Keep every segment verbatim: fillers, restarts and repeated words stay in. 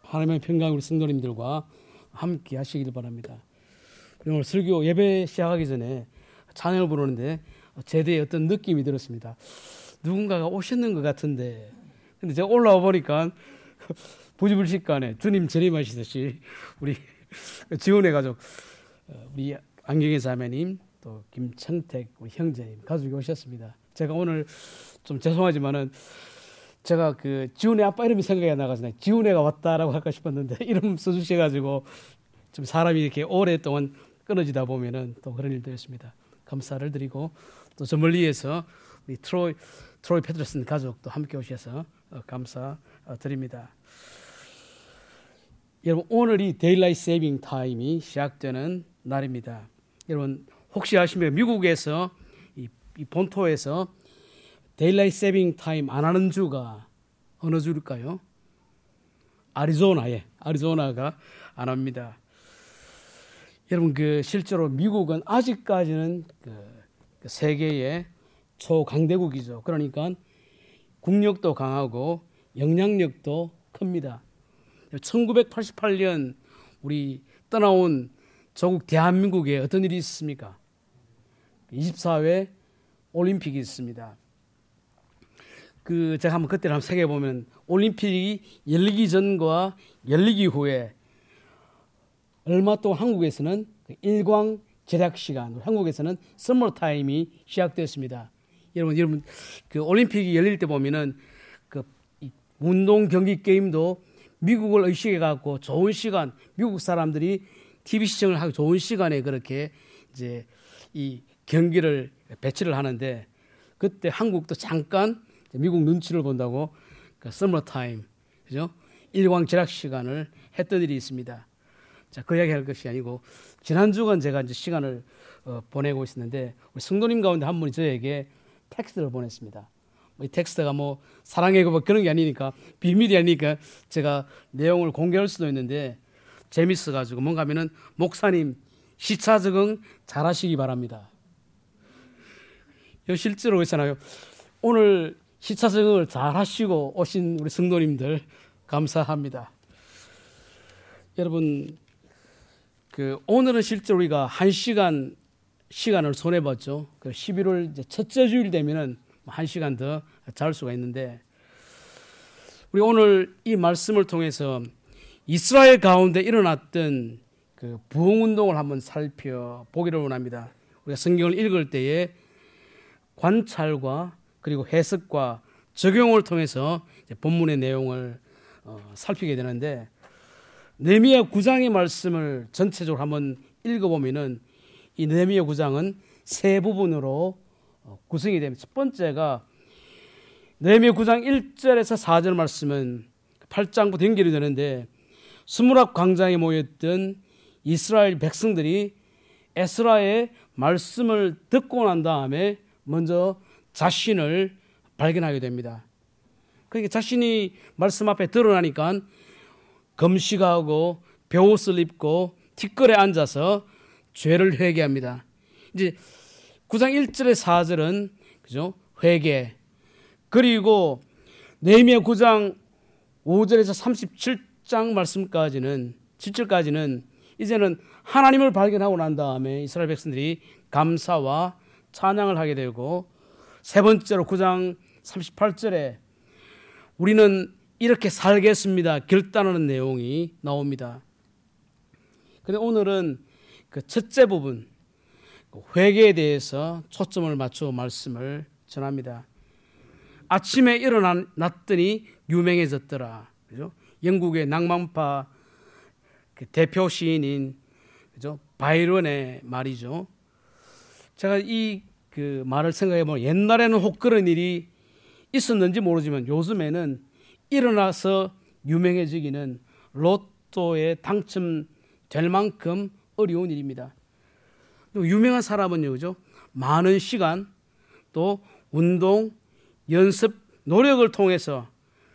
하나님의 평강 우리 성도님들과 함께 하시길 바랍니다. 오늘 설교 예배 시작하기 전에 찬양을 부르는데 제대의 어떤 느낌이 들었습니다. 누군가가 오셨는 것 같은데, 근데 제가 올라와 보니까 부지불식간에 주님 재림하시듯이 우리 지원의 가족, 우리 안경의 자매님, 또 김천택 우리 형제님 가족이 오셨습니다. 제가 오늘 좀 죄송하지만은 제가 그 지훈의 아빠 이름이 생각이 안 나가지고 지훈애가 왔다라고 할까 싶었는데 이름 써주셔가지고 좀 사람이 이렇게 오랫동안 끊어지다 보면은 또 그런 일도 있습니다. 감사를 드리고 또 저 멀리에서 우리 트로이 트로이 페더슨 가족도 함께 오셔서 감사드립니다. 여러분, 오늘이 데일라이트 세이빙 타임이 시작되는 날입니다. 여러분 혹시 아시면 미국에서 이, 이 본토에서 데일라이트 세이빙 타임 안 하는 주가 어느 주일까요? 아리조나에 아리조나가 안 합니다. 여러분 그 실제로 미국은 아직까지는 그, 그 세계의 초강대국이죠. 그러니까 국력도 강하고 영향력도 큽니다. 천구백팔십팔 년 우리 떠나온 조국 대한민국에 어떤 일이 있습니까? 이십사 회 올림픽이 있습니다. 그 제가 한번 그때를 한번 생각해 보면 올림픽이 열리기 전과 열리기 후에 얼마 동안 한국에서는 일광 절약 시간, 한국에서는 서머 타임이 시작되었습니다. 여러분, 여러분 그 올림픽이 열릴 때 보면은 그 운동 경기 게임도 미국을 의식해 갖고 좋은 시간, 미국 사람들이 티비 시청을 하고 좋은 시간에 그렇게 이제 이 경기를 배치를 하는데 그때 한국도 잠깐 미국 눈치를 본다고 그 서머 타임, 그죠? 일광 절약 시간을 했던 일이 있습니다. 자, 그 이야기 할 것이 아니고 지난 주간 제가 이제 시간을 어, 보내고 있었는데 우리 성도님 가운데 한 분이 저에게 텍스트를 보냈습니다. 이 텍스트가 뭐 사랑의 고백 그런 게 아니니까 비밀이 아니니까 제가 내용을 공개할 수도 있는데 재밌어가지고 뭔가 하면은 목사님 시차 적응 잘하시기 바랍니다. 실제로 그렇잖아요. 오늘 시차 적응을 잘하시고 오신 우리 성도님들 감사합니다. 여러분 그 오늘은 실제 우리가 한 시간 시간을 손해 봤죠. 그 십일월 이제 첫째 주일 되면은 한 시간 더 잘 수가 있는데 우리 오늘 이 말씀을 통해서 이스라엘 가운데 일어났던 그 부흥 운동을 한번 살펴보기를 원합니다. 우리가 성경을 읽을 때에 관찰과 그리고 해석과 적용을 통해서 이제 본문의 내용을 어, 살피게 되는데 느헤미야 구 장의 말씀을 전체적으로 한번 읽어보면은 이 느헤미야 구 장은 세 부분으로 어, 구성이 됩니다. 첫 번째가 느헤미야 구 장 일 절에서 사 절 말씀은 팔 장부터 연결이 되는데 스무랍 광장에 모였던 이스라엘 백성들이 에스라의 말씀을 듣고 난 다음에 먼저 자신을 발견하게 됩니다. 그러니까 자신이 말씀 앞에 드러나니까 금식하고 벼옷을 입고 티끌에 앉아서 죄를 회개합니다. 이제 구 장 일 절에 사 절은 그죠? 회개. 그리고 느헤미야 구 장 오 절에서 삼십칠 장 말씀까지는 칠 절까지는 이제는 하나님을 발견하고 난 다음에 이스라엘 백성들이 감사와 찬양을 하게 되고 세 번째로 구 장 삼십팔 절에 우리는 이렇게 살겠습니다. 결단하는 내용이 나옵니다. 그런데 오늘은 그 첫째 부분 회개에 대해서 초점을 맞춰 말씀을 전합니다. 아침에 일어났더니 유명해졌더라. 그죠? 영국의 낭만파 그 대표 시인인 그죠? 바이런의 말이죠. 제가 이 그 말을 생각해 보면 옛날에는 혹 그런 일이 있었는지 모르지만 요즘에는 일어나서 유명해지기는 로또에 당첨될 만큼 어려운 일입니다. 유명한 사람은요, 그죠? 많은 시간, 또 운동, 연습, 노력을 통해서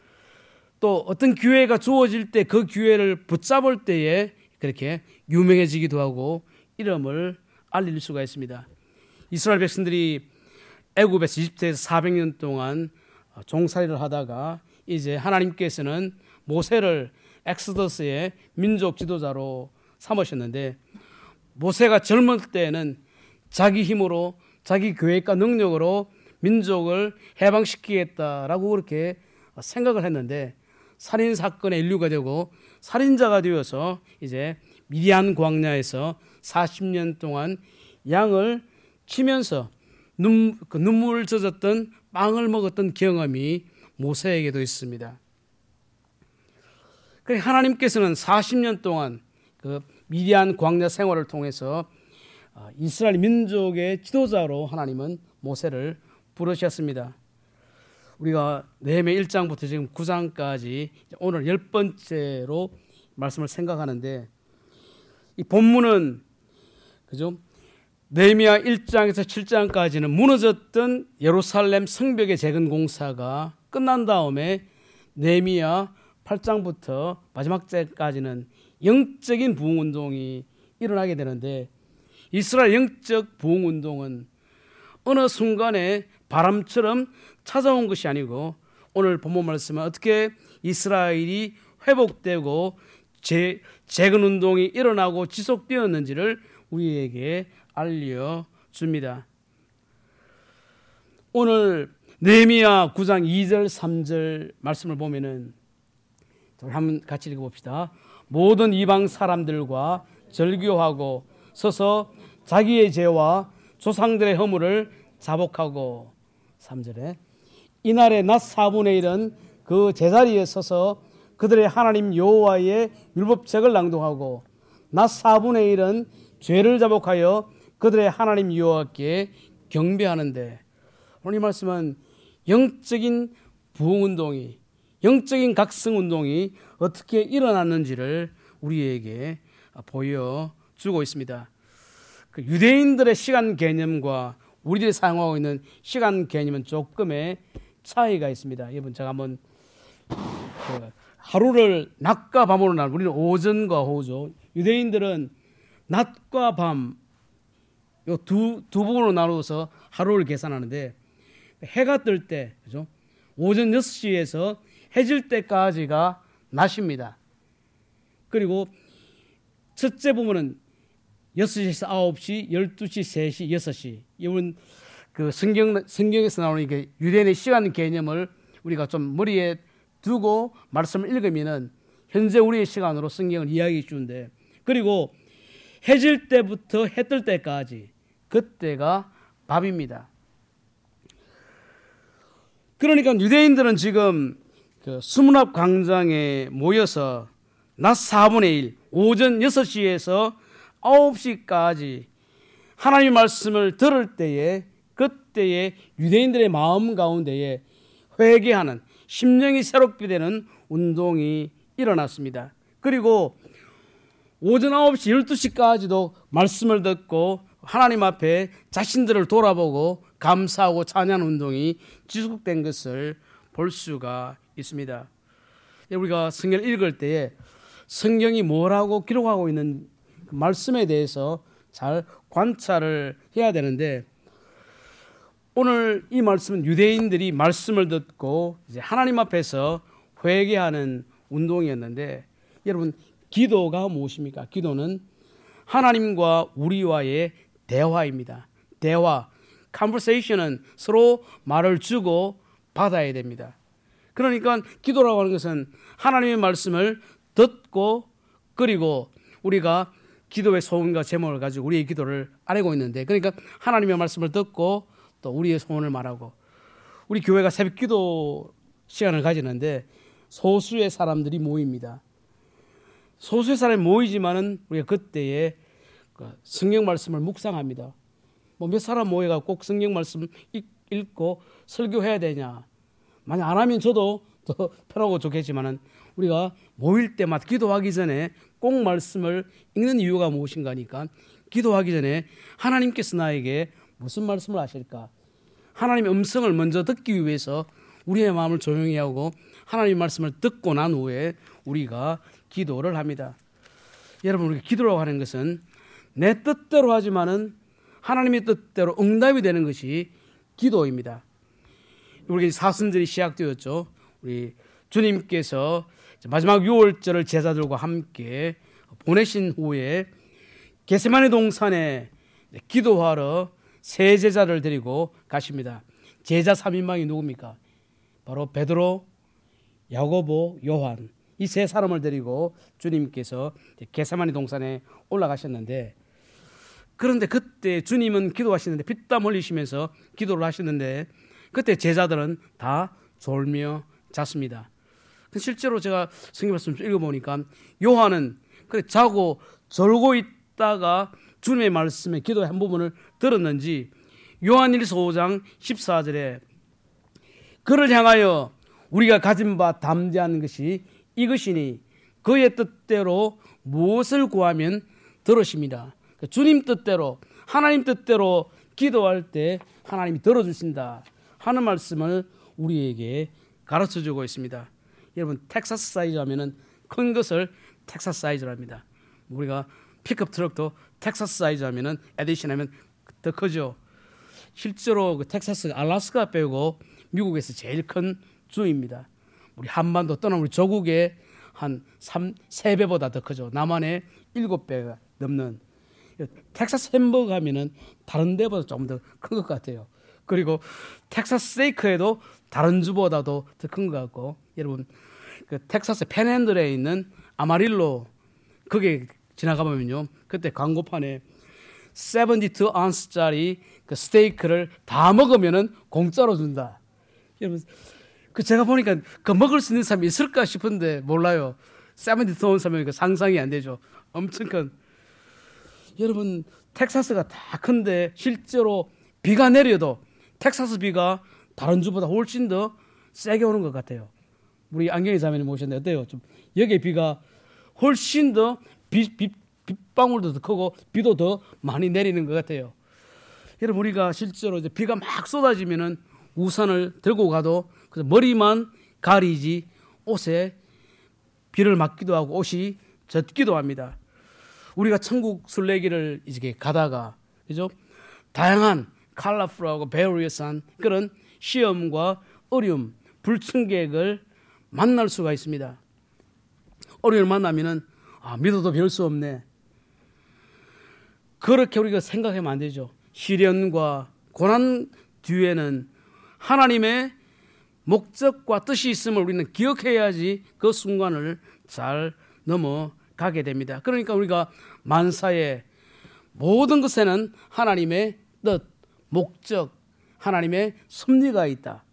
또 어떤 기회가 주어질 때 그 기회를 붙잡을 때에 그렇게 유명해지기도 하고 이름을 알릴 수가 있습니다. 이스라엘 백성들이 애굽에서 이집트에서 사백 년 동안 종살이를 하다가 이제 하나님께서는 모세를 엑스더스의 민족 지도자로 삼으셨는데, 모세가 젊을 때에는 자기 힘으로 자기 계획과 능력으로 민족을 해방시키겠다라고 그렇게 생각을 했는데, 살인 사건의 인류가 되고 살인자가 되어서 이제 미디안 광야에서 사십 년 동안 양을 치면서 눈, 그 눈물 젖었던 빵을 먹었던 경험이 모세에게도 있습니다. 그래서 하나님께서는 사십 년 동안 그 미디안 광야 생활을 통해서 이스라엘 민족의 지도자로 하나님은 모세를 부르셨습니다. 우리가 느헤미야 일 장부터 지금 구 장까지 오늘 열 번째로 말씀을 생각하는데, 이 본문은 그죠? 느헤미야 일 장에서 칠 장까지는 무너졌던 예루살렘 성벽의 재건 공사가 끝난 다음에 느헤미야 팔 장부터 마지막 장까지는 영적인 부흥 운동이 일어나게 되는데, 이스라엘 영적 부흥 운동은 어느 순간에 바람처럼 찾아온 것이 아니고, 오늘 본문 말씀은 어떻게 이스라엘이 회복되고 재, 재건 운동이 일어나고 지속되었는지를 우리에게 알려줍니다. 오늘 느헤미야 구 장 이 절 삼 절 말씀을 보면은, 한번 같이 읽어봅시다. 모든 이방 사람들과 절교하고 서서 자기의 죄와 조상들의 허물을 자복하고, 삼 절에 이날의 낮 사분의 일은 그 제자리에 서서 그들의 하나님 여호와의 율법책을 낭독하고, 낮 사분의 일은 죄를 자복하여 그들의 하나님 여호와께 경배하는데, 오늘 이 말씀은 영적인 부흥운동이, 영적인 각성운동이 어떻게 일어났는지를 우리에게 보여주고 있습니다. 그 유대인들의 시간 개념과 우리들이 사용하고 있는 시간 개념은 조금의 차이가 있습니다. 여러분, 제가 한번 그 하루를 낮과 밤으로 나누, 우리는 오전과 오후죠. 유대인들은 낮과 밤 요 두 두 부분으로 나누어서 하루를 계산하는데, 해가 뜰 때, 그죠? 오전 여섯 시에서 해질 때까지가 낮입니다. 그리고 첫째 부분은 여섯 시에서 아홉 시, 열두 시, 세 시, 여섯 시. 이건 그 성경, 성경에서 나오는 게 유대인의 시간 개념을 우리가 좀 머리에 두고 말씀을 읽으면은 현재 우리의 시간으로 성경을 이야기해 주는데, 그리고 해질 때부터 해 뜰 때까지, 그때가 밤입니다. 그러니까 유대인들은 지금 그 수문앞 광장에 모여서 낮 사분의 일, 오전 여섯 시에서 아홉 시까지 하나님의 말씀을 들을 때에, 그때에 유대인들의 마음 가운데에 회개하는, 심령이 새롭게 되는 운동이 일어났습니다. 그리고 오전 아홉 시, 열두 시까지도 말씀을 듣고 하나님 앞에 자신들을 돌아보고 감사하고 찬양하는 운동이 지속된 것을 볼 수가 있습니다. 우리가 성경을 읽을 때에 성경이 뭐라고 기록하고 있는 그 말씀에 대해서 잘 관찰을 해야 되는데, 오늘 이 말씀은 유대인들이 말씀을 듣고 이제 하나님 앞에서 회개하는 운동이었는데, 여러분, 기도가 무엇입니까? 기도는 하나님과 우리와의 대화입니다. 대화, conversation은 서로 말을 주고 받아야 됩니다. 그러니까 기도라고 하는 것은 하나님의 말씀을 듣고, 그리고 우리가 기도의 소원과 제목을 가지고 우리의 기도를 아뢰고 있는데, 그러니까 하나님의 말씀을 듣고 또 우리의 소원을 말하고, 우리 교회가 새벽 기도 시간을 가지는데 소수의 사람들이 모입니다. 소수의 사람이 모이지만은 우리가 그때에 성경 말씀을 묵상합니다. 뭐 몇 사람 모여가 꼭 성경 말씀 읽고 설교해야 되냐? 만약 안 하면 저도 더 편하고 좋겠지만은, 우리가 모일 때마다 기도하기 전에 꼭 말씀을 읽는 이유가 무엇인가 하니까, 기도하기 전에 하나님께서 나에게 무슨 말씀을 하실까? 하나님의 음성을 먼저 듣기 위해서 우리의 마음을 조용히 하고 하나님의 말씀을 듣고 난 후에 우리가 기도를 합니다. 여러분, 우리가 기도라고 하는 것은 내 뜻대로 하지만은 하나님의 뜻대로 응답이 되는 것이 기도입니다. 우리 사순절이 시작되었죠. 우리 주님께서 마지막 유월절을 제자들과 함께 보내신 후에 겟세마네 동산에 기도하러 세 제자를 데리고 가십니다. 제자 삼 인방이 누굽니까? 바로 베드로, 야고보, 요한, 이 세 사람을 데리고 주님께서 겟세마네 동산에 올라가셨는데, 그런데 그때 주님은 기도하시는데 피땀 흘리시면서 기도를 하시는데 그때 제자들은 다 졸며 잤습니다. 실제로 제가 성경 말씀 읽어보니까 요한은 그래 자고 졸고 있다가 주님의 말씀에 기도의 한 부분을 들었는지 요한일서 오 장 십사 절에 그를 향하여 우리가 가진 바 담대한 것이 이것이니 그의 뜻대로 무엇을 구하면 들으십니다. 주님 뜻대로, 하나님 뜻대로 기도할 때 하나님이 들어주신다 하는 말씀을 우리에게 가르쳐주고 있습니다. 여러분, 텍사스 사이즈 하면은 큰 것을 텍사스 사이즈로 합니다. 우리가 픽업 트럭도 텍사스 사이즈 하면은 에디션 하면 더 크죠. 실제로 그 텍사스가 알래스카 빼고 미국에서 제일 큰 주입니다. 우리 한반도 떠난 우리 조국의 한 삼, 세 배보다 더 크죠. 남한의 일곱 배가 넘는. 텍사스 햄버거 하면은 다른 데보다 좀 더 큰 것 같아요. 그리고 텍사스 스테이크에도 다른 주보다도 더 큰 것 같고, 여러분 그 텍사스 팬핸들에 있는 아마릴로 거기에 지나가 보면요, 그때 광고판에 칠십이 언스짜리 그 스테이크를 다 먹으면은 공짜로 준다. 여러분 그 제가 보니까 그 먹을 수 있는 사람이 있을까 싶은데 몰라요. 칠십이 언스면 상상이 안 되죠. 엄청 큰. 여러분 텍사스가 다 큰데 실제로 비가 내려도 텍사스 비가 다른 주보다 훨씬 더 세게 오는 것 같아요. 우리 안경희 자매님 오셨는데 어때요? 좀 여기 비가 훨씬 더 비, 비, 빗방울도 더 크고 비도 더 많이 내리는 것 같아요. 여러분 우리가 실제로 이제 비가 막 쏟아지면은 우산을 들고 가도 그래서 머리만 가리지 옷에 비를 맞기도 하고 옷이 젖기도 합니다. 우리가 천국 순례길을 이제 가다가 그죠? 다양한 컬러풀하고 베리어스한 그런 시험과 어려움, 불청객을 만날 수가 있습니다. 어려움을 만나면은 아, 믿어도 별 수 없네. 그렇게 우리가 생각하면 안 되죠. 시련과 고난 뒤에는 하나님의 목적과 뜻이 있음을 우리는 기억해야지 그 순간을 잘 넘어가게 됩니다. 그러니까 우리가 만사의 모든 것에는 하나님의 뜻, 목적, 하나님의 섭리가 있다.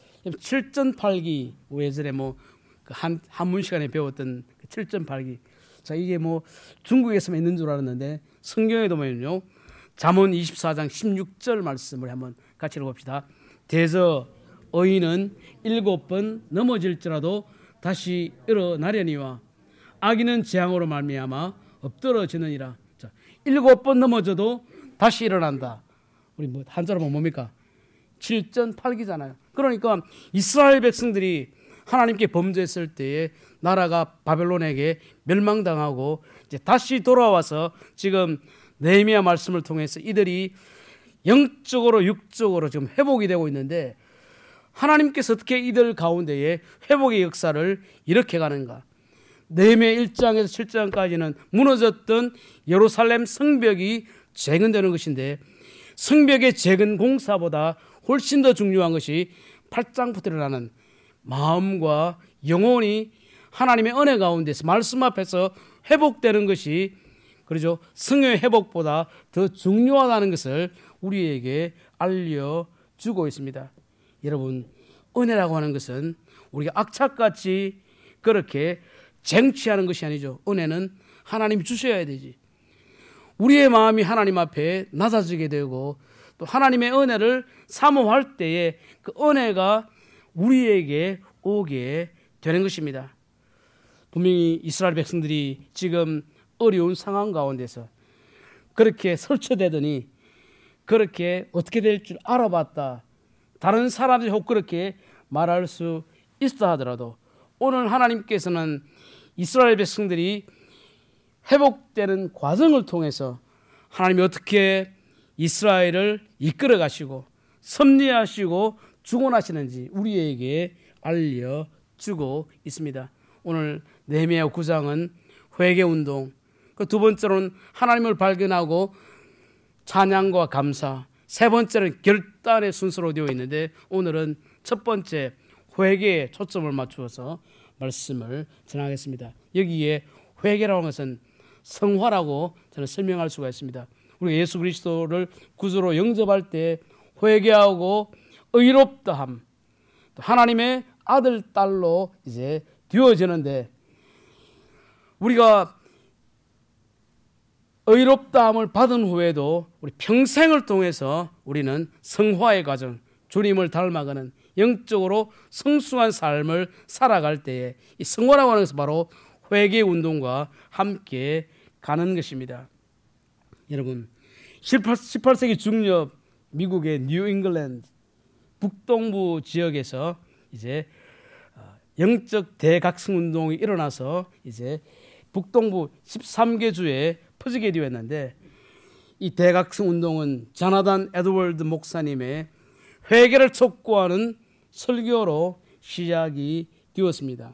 칠전팔기 예전에 뭐 한 한문 시간에 배웠던 칠전팔기. 자, 이게 뭐 중국에서만 있는 줄 알았는데 성경에도 보면요, 잠언 이십사 장 십육 절 말씀을 한번 같이 읽어봅시다. 대저 의인은 일곱 번 넘어질지라도 다시 일어나려니와 악인은 재앙으로 말미암아 엎드러지느니라. 자, 일곱 번 넘어져도 다시 일어난다. 우리 뭐 한자로 보면 뭡니까? 칠전팔기잖아요. 그러니까 이스라엘 백성들이 하나님께 범죄했을 때에 나라가 바벨론에게 멸망당하고 이제 다시 돌아와서 지금 느헤미야 말씀을 통해서 이들이 영적으로 육적으로 지금 회복이 되고 있는데 하나님께서 어떻게 이들 가운데에 회복의 역사를 일으켜 가는가? 느헤미야 일 장에서 칠 장까지는 무너졌던 예루살렘 성벽이 재건되는 것인데 성벽의 재건 공사보다 훨씬 더 중요한 것이 팔 장부터 일어나는 마음과 영혼이 하나님의 은혜 가운데서 말씀 앞에서 회복되는 것이 그렇죠. 성령의 회복보다 더 중요하다는 것을 우리에게 알려주고 있습니다. 여러분, 은혜라고 하는 것은 우리가 악착같이 그렇게 쟁취하는 것이 아니죠. 은혜는 하나님이 주셔야 되지. 우리의 마음이 하나님 앞에 낮아지게 되고 또 하나님의 은혜를 사모할 때에 그 은혜가 우리에게 오게 되는 것입니다. 분명히 이스라엘 백성들이 지금 어려운 상황 가운데서 그렇게 설쳐대더니 그렇게 어떻게 될 줄 알아봤다. 다른 사람들이 혹 그렇게 말할 수 있다 하더라도 오늘 하나님께서는 이스라엘 백성들이 회복되는 과정을 통해서 하나님이 어떻게 이스라엘을 이끌어 가시고 섭리하시고 주권하시는지 우리에게 알려주고 있습니다. 오늘 느헤미야 구 장은 회개 운동, 그 두 번째로는 하나님을 발견하고 찬양과 감사, 세 번째는 결단의 순서로 되어 있는데 오늘은 첫 번째 회개에 초점을 맞추어서 말씀을 전하겠습니다. 여기에 회개라는 것은 성화라고 저는 설명할 수가 있습니다. 우리가 예수 그리스도를 구주로 영접할 때 회개하고 의롭다함, 또 하나님의 아들, 딸로 이제 되어지는데, 우리가 의롭다함을 받은 후에도 우리 평생을 통해서 우리는 성화의 과정, 주님을 닮아가는 영적으로 성숙한 삶을 살아갈 때에 이 성화라고 하는 것은 바로 회개 운동과 함께 가는 것입니다. 여러분, 십팔 세기 중엽 미국의 뉴 잉글랜드 북동부 지역에서 이제 영적 대각성 운동이 일어나서 이제 북동부 십삼 개 주에 퍼지게 되었는데, 이 대각성 운동은 자나단 에드워드 목사님의 회개를 촉구하는 설교로 시작이 되었습니다.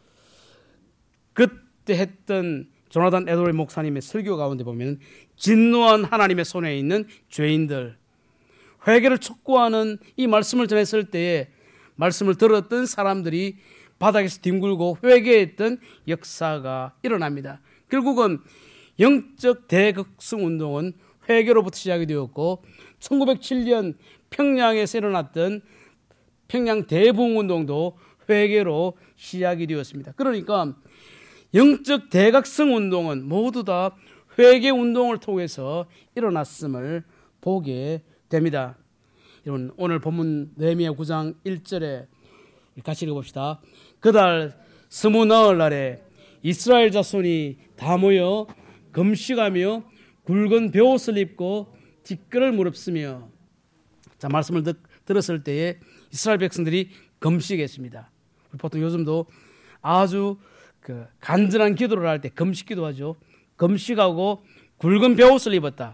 그때 했던 조나단 에드워드 목사님의 설교 가운데 보면 진노한 하나님의 손에 있는 죄인들, 회개를 촉구하는 이 말씀을 전했을 때에 말씀을 들었던 사람들이 바닥에서 뒹굴고 회개했던 역사가 일어납니다. 결국은 영적 대각성 운동은 회개로부터 시작이 되었고, 천구백칠 년 평양에서 일어났던 평양 대부흥 운동도 회개로 시작이 되었습니다. 그러니까 영적 대각성 운동은 모두 다 회개 운동을 통해서 일어났음을 보게 됩니다. 여러분, 오늘 본문 느헤미야 구 장 일 절에 같이 읽어봅시다. 그달 스무 나흘 날에 이스라엘 자손이 다 모여 금식하며 굵은 베옷을 입고 뒷걸을 무릅쓰며, 자, 말씀을 듣, 들었을 때에 이스라엘 백성들이 금식했습니다. 보통 요즘도 아주 그 간절한 기도를 할 때 금식 기도하죠. 금식하고 굵은 베옷을 입었다.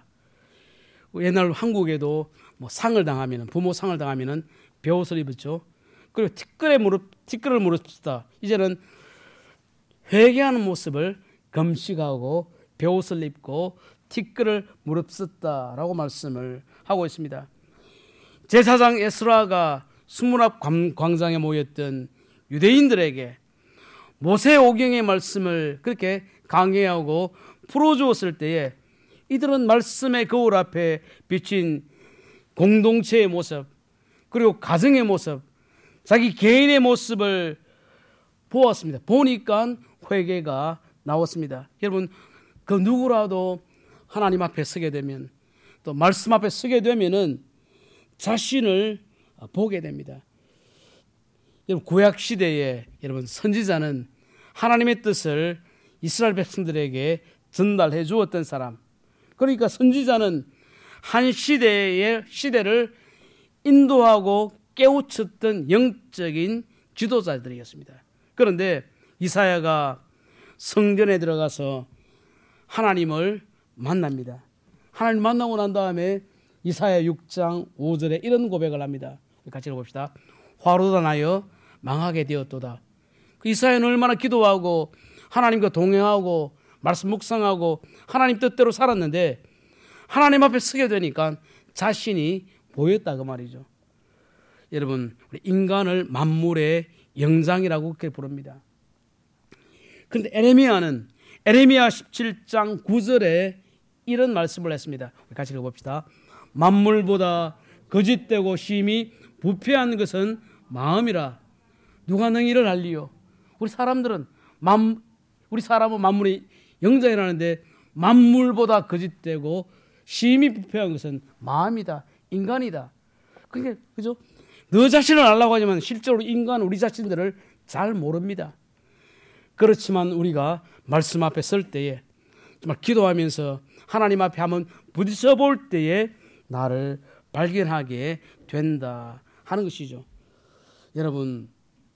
옛날 한국에도 뭐 상을 당하면은, 부모 상을 당하면은 베옷을 입었죠. 그리고 티끌에 무릎, 티끌을 무릅쓰다. 이제는 회개하는 모습을 금식하고 베옷을 입고 티끌을 무릅쓰다라고 말씀을 하고 있습니다. 제사장 에스라가 수문앞 광장에 모였던 유대인들에게 모세 오경의 말씀을 그렇게 강해하고 풀어주었을 때에 이들은 말씀의 거울 앞에 비친 공동체의 모습, 그리고 가정의 모습, 자기 개인의 모습을 보았습니다. 보니까 회개가 나왔습니다. 여러분, 그 누구라도 하나님 앞에 서게 되면, 또 말씀 앞에 서게 되면은 자신을 보게 됩니다. 여러분, 구약 시대에 여러분 선지자는 하나님의 뜻을 이스라엘 백성들에게 전달해 주었던 사람. 그러니까 선지자는 한 시대의 시대를 인도하고 깨우쳤던 영적인 지도자들이었습니다. 그런데 이사야가 성전에 들어가서 하나님을 만납니다. 하나님 만나고 난 다음에 이사야 육 장 오 절에 이런 고백을 합니다. 같이 읽어봅시다. 화로다 나여 망하게 되었도다. 그 이사야는 얼마나 기도하고 하나님과 동행하고 말씀 묵상하고 하나님 뜻대로 살았는데, 하나님 앞에 서게 되니까 자신이 보였다 그 말이죠. 여러분, 우리 인간을 만물의 영장이라고 그렇게 부릅니다. 그런데 에레미야는 에레미야 십칠 장 구 절에 이런 말씀을 했습니다. 같이 읽어봅시다. 만물보다 거짓되고 심히 부패한 것은 마음이라 누가 능 이를 알리요. 우리 사람들은 만, 우리 사람은 만물의 영장이라는데 만물보다 거짓되고 심히 부패한 것은 마음이다, 인간이다. 그러니까 그죠? 너 자신을 알라고 하지만 실제로 인간은 우리 자신들을 잘 모릅니다. 그렇지만 우리가 말씀 앞에 설 때에 정말 기도하면서 하나님 앞에 한번 부딪혀 볼 때에 나를 발견하게 된다 하는 것이죠. 여러분,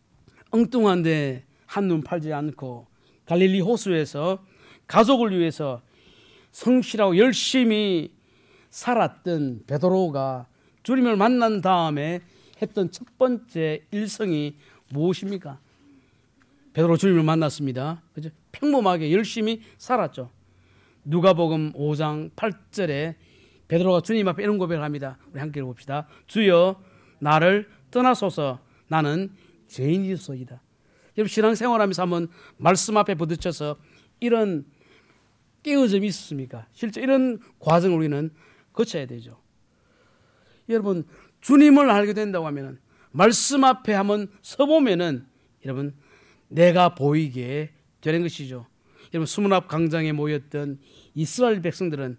엉뚱한데 한눈 팔지 않고 갈릴리 호수에서 가족을 위해서 성실하고 열심히 살았던 베드로가 주님을 만난 다음에 했던 첫 번째 일성이 무엇입니까? 베드로 주님을 만났습니다. 그죠? 평범하게 열심히 살았죠. 누가복음 오 장 팔 절에 베드로가 주님 앞에 이런 고백을 합니다. 우리 함께 읽어봅시다. 주여 나를 떠나소서 나는 죄인이소이다. 여러분 신앙생활하면서 한번 말씀 앞에 부딪혀서 이런 깨어짐이 있습니까? 실제 이런 과정을 우리는 거쳐야 되죠. 여러분 주님을 알게 된다고 하면 말씀 앞에 한번 서보면은 여러분 내가 보이게 되는 것이죠. 여러분 수문 앞 광장에 모였던 이스라엘 백성들은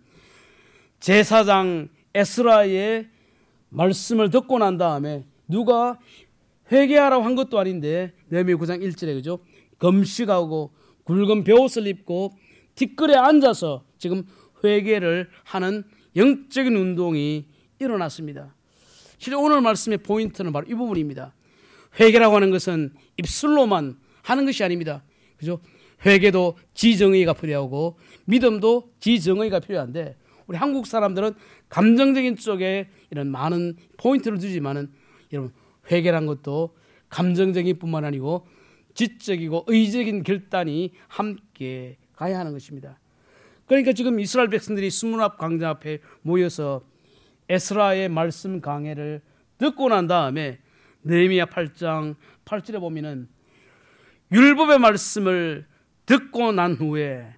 제사장 에스라의 말씀을 듣고 난 다음에 누가 회개하라고 한 것도 아닌데 느헤미야 구 장 일 절에 그죠? 금식하고 굵은 베옷을 입고 뒷뜰에 앉아서 지금 회개를 하는 영적인 운동이 일어났습니다. 실제 오늘 말씀의 포인트는 바로 이 부분입니다. 회개라고 하는 것은 입술로만 하는 것이 아닙니다. 그죠? 회개도 지정의가 필요하고 믿음도 지정의가 필요한데 우리 한국 사람들은 감정적인 쪽에 이런 많은 포인트를 두지만은 여러분 회개란 것도 감정적인 뿐만 아니고 지적이고 의적인 결단이 함께 가야 하는 것입니다. 그러니까 지금 이스라엘 백성들이 수문 앞 광장 앞에 모여서 에스라의 말씀 강해를 듣고 난 다음에 느헤미야 팔 장 팔 절에 보면은 율법의 말씀을 듣고 난 후에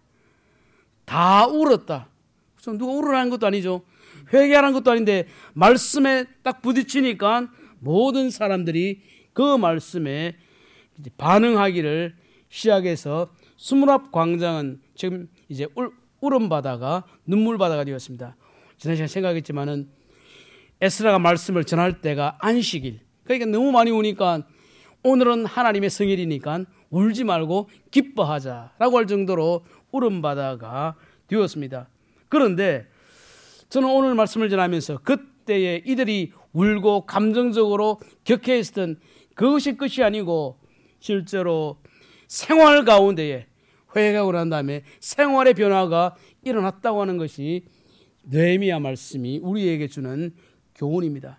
다 울었다. 누가 울으라는 것도 아니죠. 회개하라는 것도 아닌데 말씀에 딱 부딪히니까 모든 사람들이 그 말씀에 반응하기를 시작해서 수문 앞 광장은 지금 이제 울음바다가 눈물바다가 되었습니다. 지난 시간에 생각했지만은 에스라가 말씀을 전할 때가 안식일. 그러니까 너무 많이 우니까 오늘은 하나님의 성일이니까 울지 말고 기뻐하자라고 할 정도로 울음바다가 되었습니다. 그런데 저는 오늘 말씀을 전하면서 그때에 이들이 울고 감정적으로 격해했던 그것이 끝이 아니고 실제로 생활 가운데에 회개하고 난 다음에 생활의 변화가 일어났다고 하는 것이 느헤미야 말씀이 우리에게 주는 교훈입니다.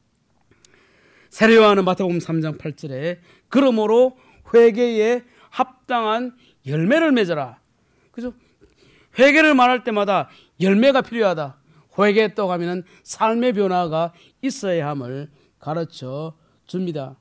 세례요한은 마태복음 삼 장 팔 절에 그러므로 회개에 합당한 열매를 맺어라. 그죠? 회개를 말할 때마다 열매가 필요하다. 회개했다고 하면 삶의 변화가 있어야 함을 가르쳐 줍니다.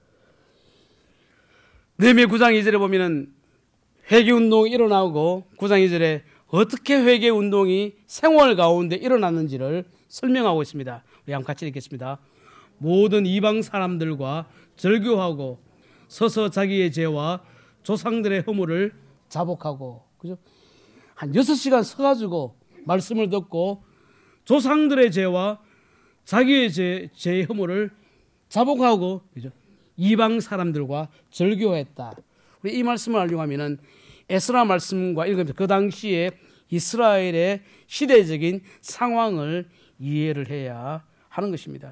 느헤미야 구 장 이 절에 보면은 회개 운동이 일어나고 구 장 이 절에 어떻게 회개 운동이 생활 가운데 일어났는지를 설명하고 있습니다. 우리 한번 같이 읽겠습니다. 모든 이방 사람들과 절교하고 서서 자기의 죄와 조상들의 허물을 자복하고 그죠? 한 여섯 시간 서가지고 말씀을 듣고 조상들의 죄와 자기의 죄, 죄의 허물을 자복하고 그죠? 이방 사람들과 절교했다. 우리 이 말씀을 알려고 하면은 에스라 말씀과 읽으면서 그 당시에 이스라엘의 시대적인 상황을 이해를 해야 하는 것입니다.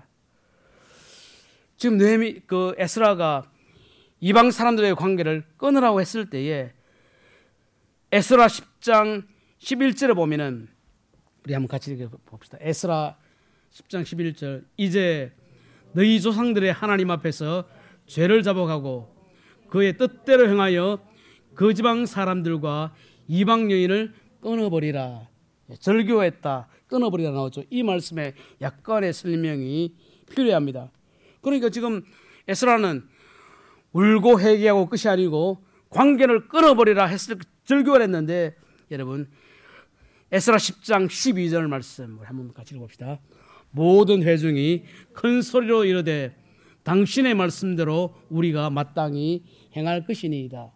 지금 느헤미 그 에스라가 이방 사람들의 관계를 끊으라고 했을 때에 에스라 십 장 십일 절에 보면은 우리 한번 같이 읽어 봅시다. 에스라 십 장 십일 절 이제 너희 조상들의 하나님 앞에서 죄를 자복하고 그의 뜻대로 행하여 그 지방 사람들과 이방 여인을 끊어버리라. 절교했다. 끊어버리라 나오죠. 이 말씀에 약간의 설명이 필요합니다. 그러니까 지금 에스라는 울고 회개하고 끝이 아니고 관계를 끊어버리라 했을 절교를 했는데 여러분 에스라 십 장 십이 절 말씀 한번 같이 읽어봅시다. 모든 회중이 큰 소리로 이르되 당신의 말씀대로 우리가 마땅히 행할 것이니이다.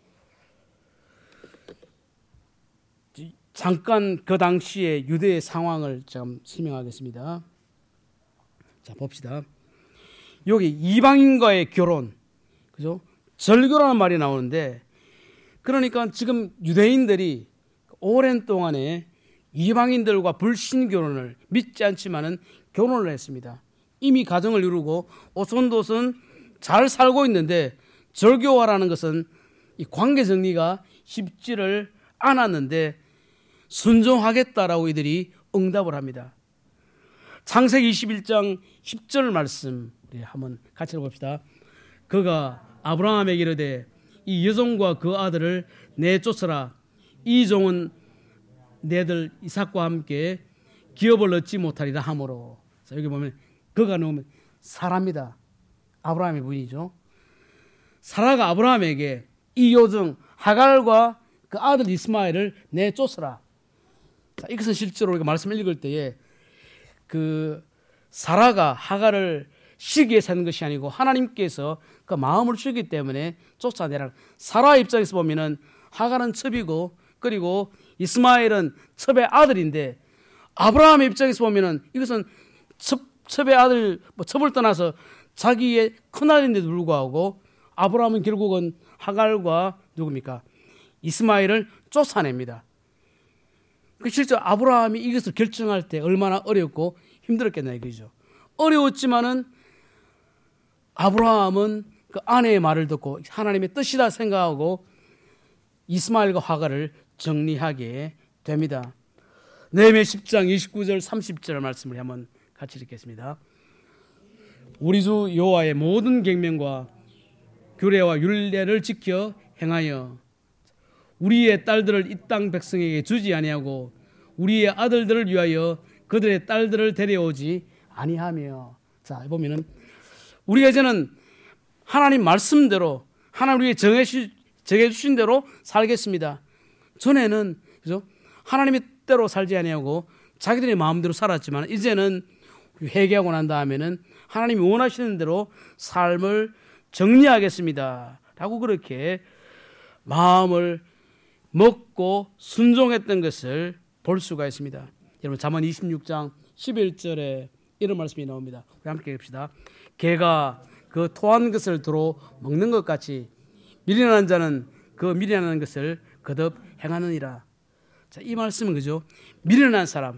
잠깐 그 당시의 유대의 상황을 좀 설명하겠습니다. 자 봅시다. 여기 이방인과의 결혼, 그죠? 절교라는 말이 나오는데, 그러니까 지금 유대인들이 오랜 동안에 이방인들과 불신 결혼을 믿지 않지만은 결혼을 했습니다. 이미 가정을 이루고 오손도손 잘 살고 있는데 절교화라는 것은 이 관계 정리가 쉽지를 않았는데 순종하겠다라고 이들이 응답을 합니다. 창세기 이십일 장 십 절 말씀 우리 한번 같이 읽어봅시다. 그가 아브라함에게 이르되 이 여종과 그 아들을 내쫓으라. 이 종은 내들 이삭과 함께 기업을 얻지 못하리라 하므로. 자, 여기 보면 그가 나오면 사라입니다. 아브라함의 부인이죠. 사라가 아브라함에게 이 여종 하갈과 그 아들 이스마엘을 내쫓으라. 자, 이것은 실제로 우리가 말씀을 읽을 때에 그 사라가 하갈을 시기에 사는 것이 아니고 하나님께서 그 마음을 주기 때문에 쫓아내라. 사라 입장에서 보면은 하갈은 첩이고 그리고 이스마엘은 첩의 아들인데 아브라함의 입장에서 보면은 이것은 첩, 첩의 아들, 뭐 첩을 떠나서 자기의 큰아들인데도 불구하고 아브라함은 결국은 하갈과 누굽니까? 이스마엘을 쫓아냅니다. 그 실제 아브라함이 이것을 결정할 때 얼마나 어렵고 힘들었겠나 이거죠. 어려웠지만은 아브라함은 그 아내의 말을 듣고 하나님의 뜻이다 생각하고 이스마엘과 하갈을 정리하게 됩니다. 느헤미야 십 장 이십구 절 삼십 절 말씀을 한번 같이 읽겠습니다. 우리 주 여호와의 모든 계명과 규례와 율례를 지켜 행하여 우리의 딸들을 이 땅 백성에게 주지 아니하고 우리의 아들들을 위하여 그들의 딸들을 데려오지 아니하며. 자, 보면은 우리가 이제는 하나님 말씀대로 하나님 우리에게 정해 주신 대로 살겠습니다. 전에는 그죠? 하나님의 때로 살지 아니하고 자기들의 마음대로 살았지만 이제는 회개하고 난 다음에는 하나님이 원하시는 대로 삶을 정리하겠습니다 라고 그렇게 마음을 먹고 순종했던 것을 볼 수가 있습니다. 여러분 잠언 이십육 장 십일 절에 이런 말씀이 나옵니다. 우리 함께 읽읍시다. 개가 그 토한 것을 두루 먹는 것 같이 미련한 자는 그 미련한 것을 거듭 행하느니라. 자, 이 말씀은 그죠? 미련한 사람,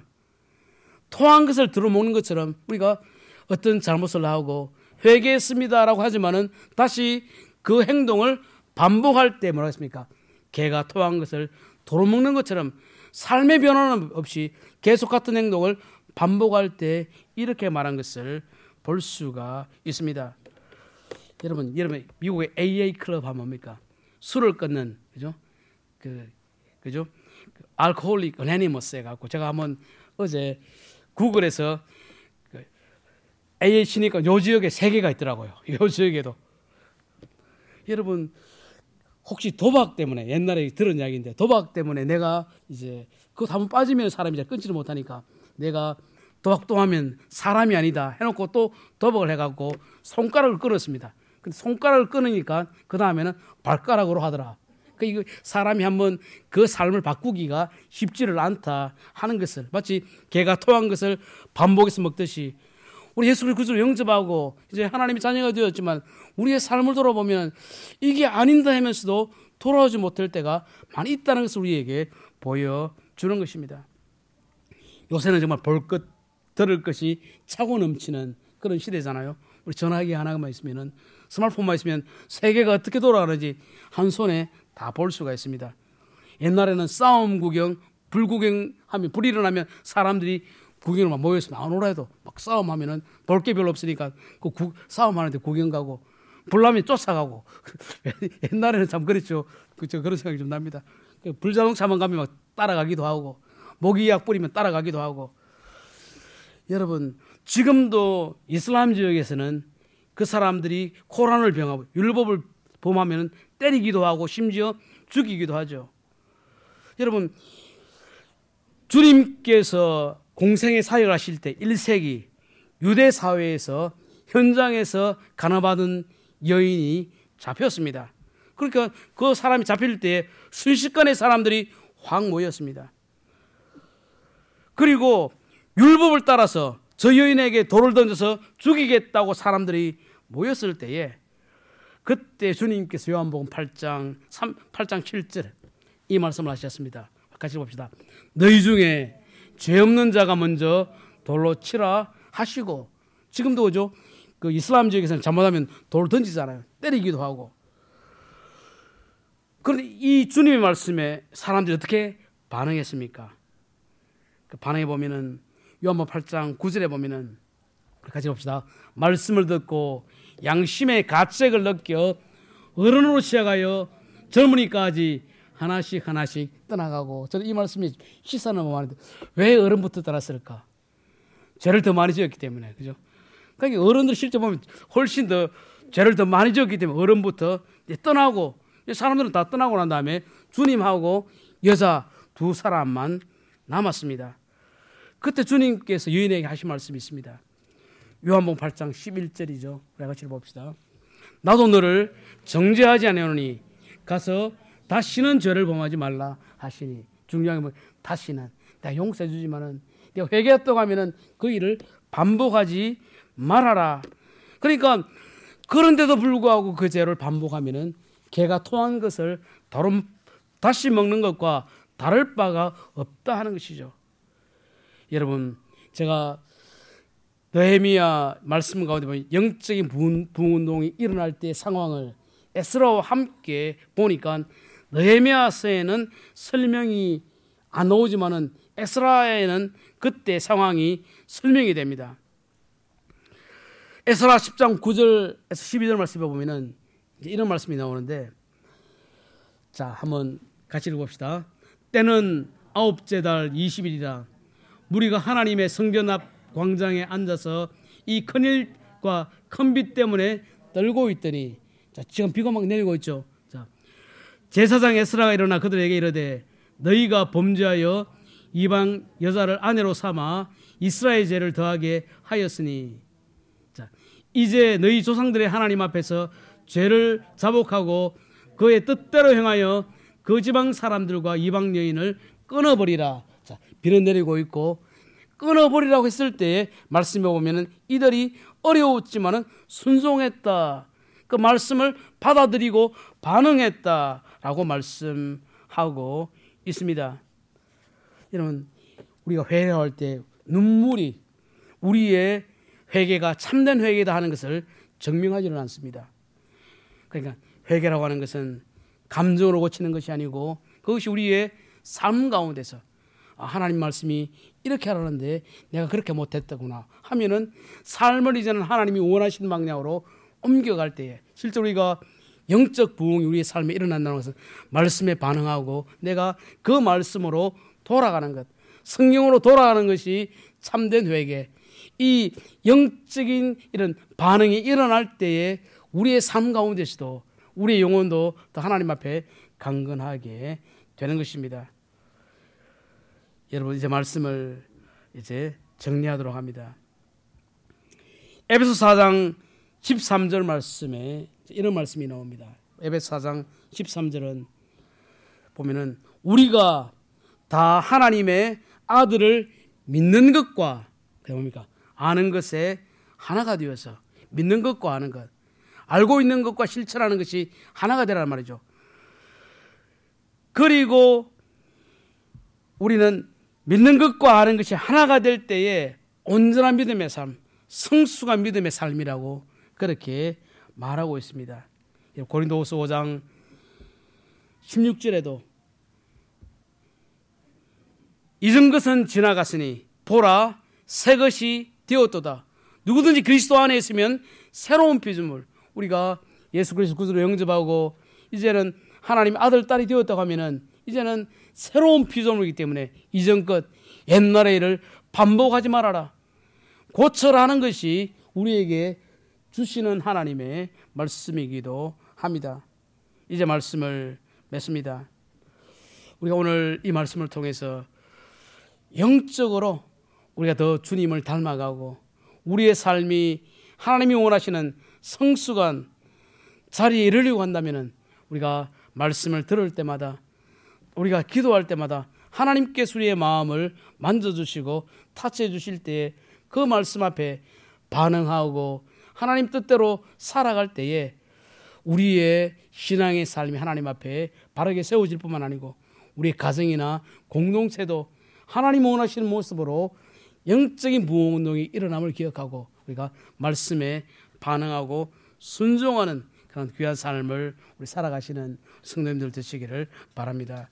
토한 것을 두루 먹는 것처럼 우리가 어떤 잘못을 하고 회개했습니다라고 하지만은 다시 그 행동을 반복할 때 뭐라 했습니까? 개가 토한 것을 도로 먹는 것처럼 삶의 변화는 없이 계속 같은 행동을 반복할 때 이렇게 말한 것을 볼 수가 있습니다. 여러분, 여러분 미국의 에이에이 클럽 하면 뭡니까? 술을 끊는 그죠? 그 그죠? 알코올릭 어네니머스 해갖고 제가 한번 어제 구글에서 그 에이에이 치니까 요 지역에 세 개가 있더라고요. 요 지역에도. 여러분 혹시 도박 때문에 옛날에 들은 이야기인데 도박 때문에 내가 이제 그거 한번 빠지면 사람이 이제 끊지를 못하니까 내가 도박 또 하면 사람이 아니다 해놓고 또 도박을 해갖고 손가락을 끊었습니다. 근데 손가락을 끊으니까 그 다음에는 발가락으로 하더라. 그 이거 사람이 한번 그 삶을 바꾸기가 쉽지를 않다 하는 것을 마치 개가 토한 것을 반복해서 먹듯이 우리 예수 그리스도를 영접하고 이제 하나님의 자녀가 되었지만 우리의 삶을 돌아보면 이게 아닌다 하면서도 돌아오지 못할 때가 많이 있다는 것을 우리에게 보여주는 것입니다. 요새는 정말 볼 것, 들을 것이 차고 넘치는 그런 시대잖아요. 우리 전화기 하나만 있으면 스마트폰만 있으면 세계가 어떻게 돌아가는지 한 손에 다 볼 수가 있습니다. 옛날에는 싸움 구경, 불 구경하면 불이 일어나면 사람들이 구경을 막 모여서 나오노라 해도 막 싸움하면은 볼 게 별로 없으니까 그 구, 싸움하는데 구경 가고 불나면 쫓아가고 옛날에는 참 그랬죠. 그저 그런 생각이 좀 납니다. 불자동차만 가면 막 따라가기도 하고 모기약 뿌리면 따라가기도 하고. 여러분 지금도 이슬람 지역에서는 그 사람들이 코란을 병하고 율법을 범하면 때리기도 하고 심지어 죽이기도 하죠. 여러분 주님께서 공생의 사역을 하실 때 일 세기 유대 사회에서 현장에서 가나받은 여인이 잡혔습니다. 그러니까 그 사람이 잡힐 때 순식간에 사람들이 확 모였습니다. 그리고 율법을 따라서 저 여인에게 돌을 던져서 죽이겠다고 사람들이 모였을 때에 그때 주님께서 요한복음 팔 장 팔 장 칠 절 이 말씀을 하셨습니다. 같이 봅시다. 너희 중에 죄 없는 자가 먼저 돌로 치라 하시고. 지금도 그죠? 그 이슬람 지역에서는 잘못하면 돌을 던지잖아요. 때리기도 하고. 그런데 이 주님의 말씀에 사람들이 어떻게 반응했습니까? 그 반응해 보면은 요한복음 팔 장 구 절에 보면은 같이 봅시다. 말씀을 듣고 양심의 가책을 느껴 어른으로 시작하여 젊은이까지 하나씩 하나씩 떠나가고, 저는 이 말씀이 시사는 많은데 왜 어른부터 떠났을까? 죄를 더 많이 지었기 때문에. 그죠? 그러니까 어른들 실제 보면 훨씬 더 죄를 더 많이 지었기 때문에 어른부터 이제 떠나고, 사람들은 다 떠나고 난 다음에 주님하고 여자 두 사람만 남았습니다. 그때 주님께서 여인에게 하신 말씀이 있습니다. 요한복음 팔 장 십일 절이죠. 우리 같이 봅시다. 나도 너를 정죄하지 아니하노니 가서 다시는 죄를 범하지 말라 하시니. 중요한 건 다시는, 내가 용서해 주지만은 내가 회개했다고 하면은 그 일을 반복하지 말아라. 그러니까 그런데도 불구하고 그 죄를 반복하면은 개가 토한 것을 다른 다시 먹는 것과 다를 바가 없다 하는 것이죠. 여러분, 제가 느헤미야 말씀 가운데 보면 영적인 부흥운동이 일어날 때의 상황을 에스라와 함께 보니까 느헤미야서에는 설명이 안 나오지만은 에스라에는 그때 상황이 설명이 됩니다. 에스라 십 장 구 절에서 십이 절 말씀에 보면은 이제 이런 말씀이 나오는데, 자, 한번 같이 읽어봅시다. 때는 아홉째 달 이십 일이라 무리가 하나님의 성전 앞 광장에 앉아서 이 큰일과 큰 빛 때문에 떨고 있더니, 자, 지금 비가 막 내리고 있죠. 자, 제사장 에스라가 일어나 그들에게 이르되 너희가 범죄하여 이방 여자를 아내로 삼아 이스라엘 죄를 더하게 하였으니, 자, 이제 너희 조상들의 하나님 앞에서 죄를 자복하고 그의 뜻대로 행하여 그 지방 사람들과 이방 여인을 끊어버리라. 자, 비는 내리고 있고 끊어버리라고 했을 때 말씀에 보면은 이들이 어려웠지만은 순종했다. 그 말씀을 받아들이고 반응했다라고 말씀하고 있습니다. 여러분, 우리가 회개할 때 눈물이 우리의 회개가 참된 회개다 하는 것을 증명하지는 않습니다. 그러니까 회개라고 하는 것은 감정으로 고치는 것이 아니고 그것이 우리의 삶 가운데서 하나님 말씀이 이렇게 하라는데 내가 그렇게 못했다구나 하면은 삶을 이제는 하나님이 원하시는 방향으로 옮겨갈 때에 실제 우리가 영적 부흥이 우리의 삶에 일어난다는 것은 말씀에 반응하고 내가 그 말씀으로 돌아가는 것, 성령으로 돌아가는 것이 참된 회개. 이 영적인 이런 반응이 일어날 때에 우리의 삶 가운데서도 우리의 영혼도 더 하나님 앞에 강건하게 되는 것입니다. 여러분, 이제 말씀을 이제 정리하도록 합니다. 에베소 사 장 십삼 절 말씀에 이런 말씀이 나옵니다. 에베소 사 장 십삼 절은 보면은 우리가 다 하나님의 아들을 믿는 것과 뭡니까? 아는 것에 하나가 되어서, 믿는 것과 아는 것, 알고 있는 것과 실천하는 것이 하나가 되라는 말이죠. 그리고 우리는 믿는 것과 아는 것이 하나가 될 때에 온전한 믿음의 삶, 성숙한 믿음의 삶이라고 그렇게 말하고 있습니다. 고린도후서 오 장 십육 절에도 잊은 것은 지나갔으니 보라 새 것이 되었도다. 누구든지 그리스도 안에 있으면 새로운 피조물, 우리가 예수 그리스도 구주로 영접하고 이제는 하나님 아들 딸이 되었다고 하면은 이제는 새로운 피조물이기 때문에 이전 것 옛날의 일을 반복하지 말아라. 고쳐라는 것이 우리에게 주시는 하나님의 말씀이기도 합니다. 이제 말씀을 맺습니다. 우리가 오늘 이 말씀을 통해서 영적으로 우리가 더 주님을 닮아가고 우리의 삶이 하나님이 원하시는 성숙한 자리에 이르려고 한다면 우리가 말씀을 들을 때마다, 우리가 기도할 때마다 하나님께서 우리의 마음을 만져주시고 타치해 주실 때에 그 말씀 앞에 반응하고 하나님 뜻대로 살아갈 때에 우리의 신앙의 삶이 하나님 앞에 바르게 세워질 뿐만 아니고 우리의 가정이나 공동체도 하나님 원하시는 모습으로 영적인 부흥운동이 일어남을 기억하고 우리가 말씀에 반응하고 순종하는 그런 귀한 삶을 우리 살아가시는 성도님들 되시기를 바랍니다.